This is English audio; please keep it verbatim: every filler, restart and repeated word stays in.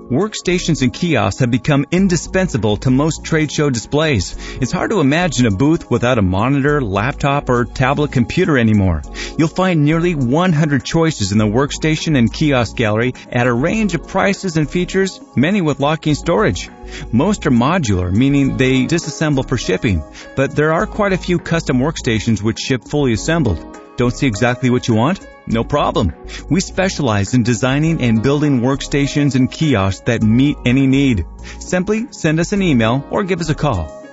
Workstations and kiosks have become indispensable to most trade show displays. It's hard to imagine a booth without a monitor, laptop, or tablet computer anymore. You'll find nearly one hundred choices in the workstation and kiosk gallery at a range of prices and features, many with lock-in storage. Most are modular, meaning they disassemble for shipping, but there are quite a few custom workstations which ship fully assembled. Don't see exactly what you want? No problem. We specialize in designing and building workstations and kiosks that meet any need. Simply send us an email or give us a call.